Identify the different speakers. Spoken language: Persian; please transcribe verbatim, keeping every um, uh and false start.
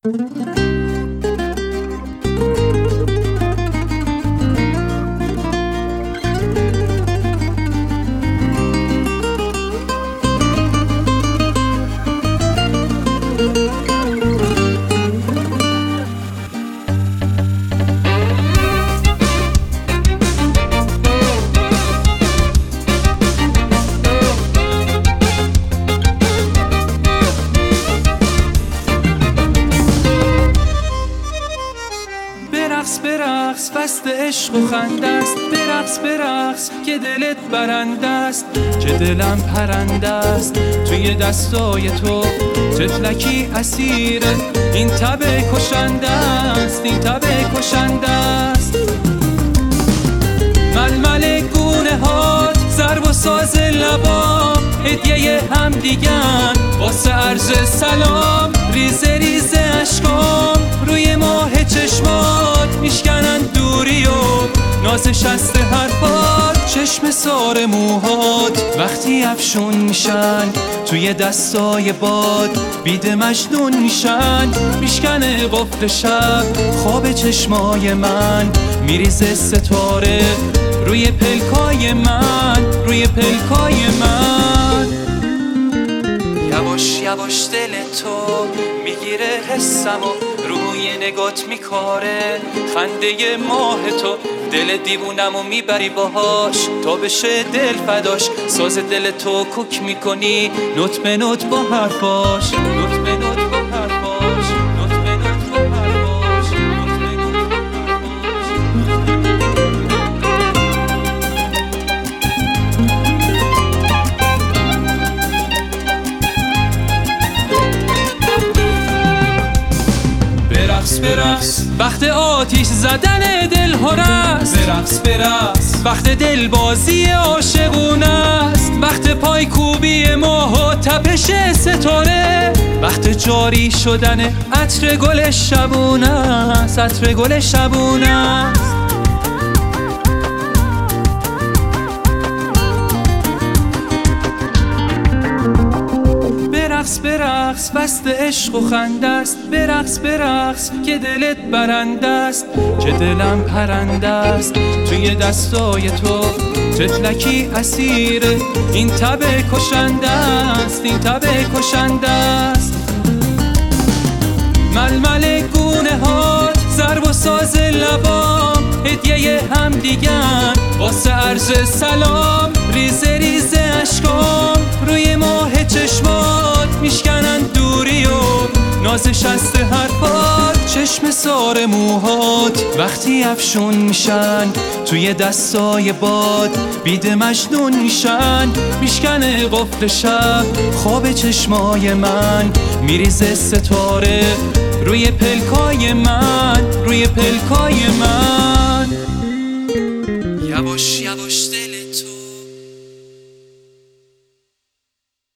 Speaker 1: برقص برقص فست عشق و خنده است، برقص برقص که دلت برنده است، که دلم پرنده است توی دستای تو. طفلکی اسیره این تب کشنده است، این تب کشنده است. ململ گونه هات ضرب و ساز لبام هدیه هم دیگن واسه عرض سلام. ریزه ریزه اشکام روی ماه چشمات میشکنن دوری و نازش است حرفات. چشم سار موهات وقتی افشون میشن توی دستای باد بید مجنون میشن. میشکنه قفل شب خواب چشمای من، میریزه ستاره روی پلکای من، روی پلکای من. یواش یواش دل تو میگیره حسم و روی نگات میکاره خنده ماه تو. دل دیوونمو میبری باهاش تا بشه دل فداش. ساز دل تو کوک میکنی نوت به نوت با حرفاش، نوت به نوت با حرفاش، نوت به نوت با حرفاش، نوت به نوت با برقص برقص وقت آتیش زدن دل هرست. برقص برقص وقت دل بازی عاشقونه است. وقت پای کوبی ماه و تپش ستاره. وقت جاری شدن عطر گل شبونه است، عطر گل شبونه است. برقص برقص فست عشق و خنده است، برقص برقص که دلت برنده است، که دلم پرنده است توی دستای تو. طفلکی اسیره این تب کشنده است، این تب کشنده است. ململ گونه هات ضرب و ساز لبام هدیه هم دیگن واسه عرض سلام. ریزه ریزه اشکام روی ماه چشمات میشکنن دوری و نازش است حرفات. چشم سار موهات وقتی افشون میشن توی دستای باد بید مجنون میشن. میشکنه قفل شب خواب چشمای من، میریزه ستاره روی پلکای من، روی پلکای من. یواش یواش دل